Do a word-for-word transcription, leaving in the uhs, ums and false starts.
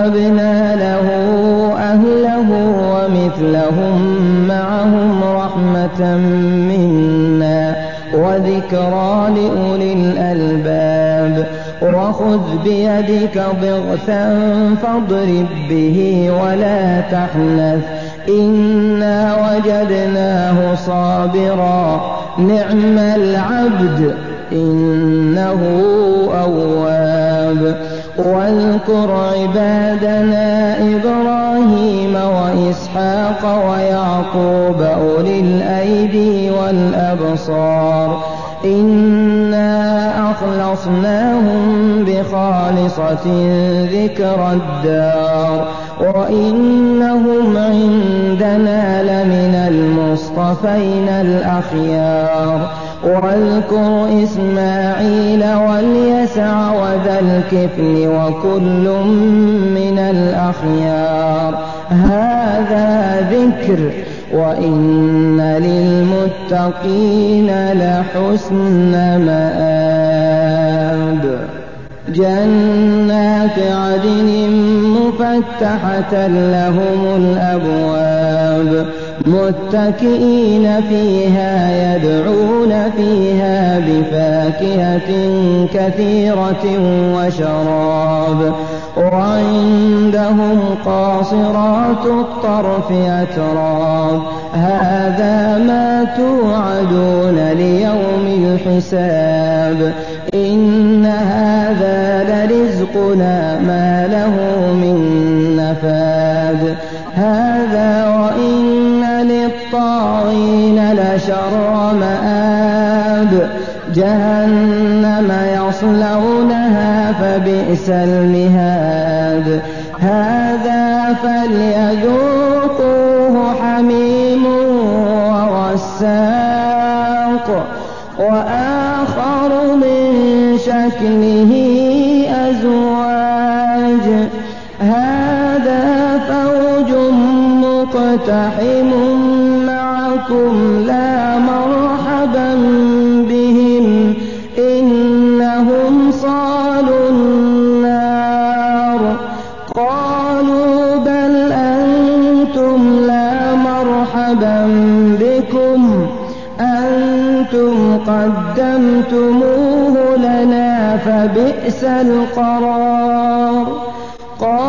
وَوَهَبْنَا لَهُ أَهْلَهُ وَمِثْلَهُم مَّعَهُمْ رَحْمَةً مِّنَّا وَذِكْرَىٰ لِأُولِي الْأَلْبَابِ وَخُذْ بِيَدِكَ ضِغْثًا فَاضْرِب بِّهِ وَلَا تَحْنَثْ إِنَّا وَجَدْنَاهُ صَابِرًا نِّعْمَ الْعَبْدُ إِنَّهُ أَوَّابٌ وَاذْكُرْ عِبَادَنَا إِبْرَاهِيمَ وَإِسْحَاقَ وَيَعْقُوبَ أُولِي الْأَيْدِي وَالْأَبْصَارِ إِنَّا أَخْلَصْنَاهُم بِخَالِصَةٍ ذِكْرَى الدَّارِ وَإِنَّهُمْ عِندَنَا لَمِنَ الْمُصْطَفَيْنَ الْأَخْيَارِ وَاذْكُرْ إِسْمَاعِيلَ وَالْيَسَعَ وَذَا الْكِفْلِ وَكُلٌّ مِّنَ الْأَخْيَارِ هَٰذَا ذِكْرٌ وَإِنَّ لِلْمُتَّقِينَ لَحُسْنَ مَآبٍ جَنَّاتِ عَدْنٍ مُّفَتَّحَةً لَّهُمُ الْأَبْوَابُ مُتَّكِئِينَ فِيهَا يَدْعُونَ فِيهَا بِفَاكِهَةٍ كَثِيرَةٍ وَشَرَابٍ وَعِندَهُمْ قَاصِرَاتُ الطَّرْفِ أَتْرَابٌ هَٰذَا مَا تُوعَدُونَ لِيَوْمِ الْحِسَابِ إِنَّ هَٰذَا لَرِزْقُنَا مَا لَهُ مِن نَّفَادٍ هَٰذَا وَإِنَّ لِلطَّاغِينَ لَشَرَّ مَآبٍ جَهَنَّمَ يَصْلَوْنَهَا فَبِئْسَ الْمِهَادُ هَٰذَا فَلْيَذُوقُوهُ حَمِيمٌ وَغَسَّاقٌ وَآخَرُ مِن شَكْلِهِ أَزْوَاجٌ هَٰذَا فَوْجٌ مُّقْتَحِمٌ مَّعَكُمْ لَا مَرْحَبًا بِهِمْ إِنَّهُمْ صَالُو النَّارِ قَالُوا بَلْ أَنتُمْ لَا مَرْحَبًا بِكُمْ أَنتُمْ قَدَّمْتُمُوهُ لَنَا فَبِئْسَ الْقَرَارُ